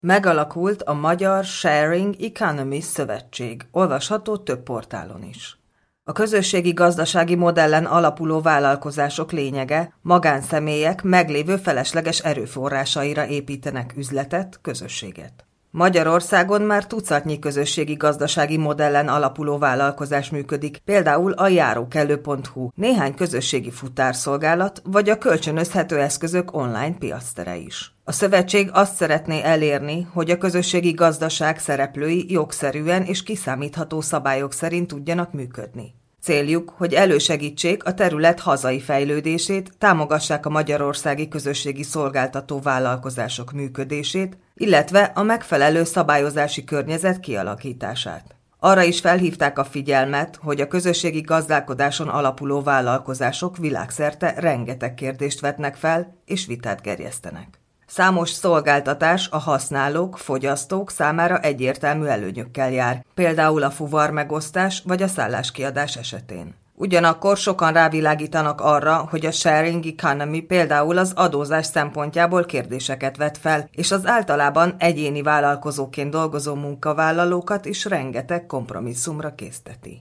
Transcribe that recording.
Megalakult a Magyar Sharing Economy Szövetség, olvasható több portálon is. A közösségi gazdasági modellen alapuló vállalkozások lényege, magánszemélyek meglévő felesleges erőforrásaira építenek üzletet, közösséget. Magyarországon már tucatnyi közösségi gazdasági modellen alapuló vállalkozás működik, például a járókelő.hu, néhány közösségi futárszolgálat vagy a kölcsönözhető eszközök online piactere is. A szövetség azt szeretné elérni, hogy a közösségi gazdaság szereplői jogszerűen és kiszámítható szabályok szerint tudjanak működni. Céljuk, hogy elősegítsék a terület hazai fejlődését, támogassák a magyarországi közösségi szolgáltató vállalkozások működését, illetve a megfelelő szabályozási környezet kialakítását. Arra is felhívták a figyelmet, hogy a közösségi gazdálkodáson alapuló vállalkozások világszerte rengeteg kérdést vetnek fel és vitát gerjesztenek. Számos szolgáltatás a használók, fogyasztók számára egyértelmű előnyökkel jár, például a fuvarmegosztás vagy a szálláskiadás esetén. Ugyanakkor sokan rávilágítanak arra, hogy a sharing economy például az adózás szempontjából kérdéseket vet fel, és az általában egyéni vállalkozóként dolgozó munkavállalókat is rengeteg kompromisszumra készteti.